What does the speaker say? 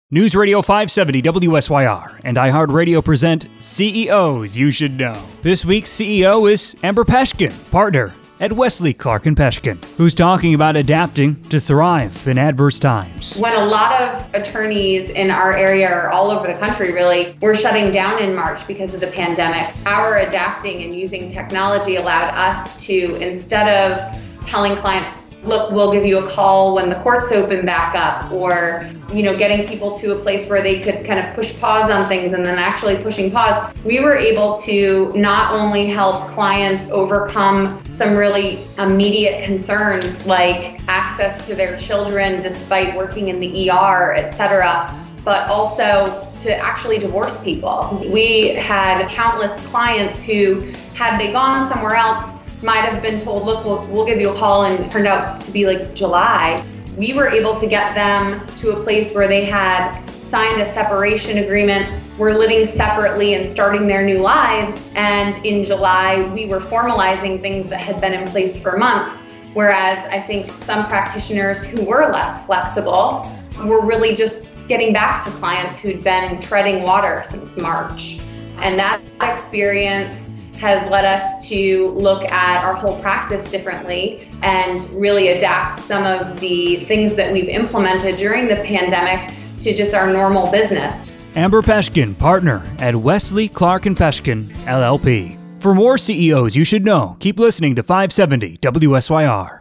News Radio 570 WSYR and iHeartRadio present CEOs You Should Know. This week's CEO is Amber Peshkin, partner at Wesley Clark & Peshkin, who's talking about adapting to thrive in adverse times. When a lot of attorneys in our area, or all over the country really, were shutting down in March because of the pandemic, our adapting and using technology allowed us to, instead of telling clients, look, we'll give you a call when the courts open back up, or, getting people to a place where they could kind of push pause on things and then actually pushing pause, we were able to not only help clients overcome some really immediate concerns like access to their children despite working in the ER, et cetera, but also to actually divorce people. We had countless clients who, had they gone somewhere else, might have been told, look, we'll give you a call, and it turned out to be like July. We were able to get them to a place where they had signed a separation agreement, were living separately and starting their new lives. And in July, we were formalizing things that had been in place for months. Whereas I think some practitioners who were less flexible were really just getting back to clients who'd been treading water since March. And that experience has led us to look at our whole practice differently and really adapt some of the things that we've implemented during the pandemic to just our normal business. Amber Peshkin, partner at Wesley Clark & Peshkin, LLP. For more CEOs You Should Know, keep listening to 570 WSYR.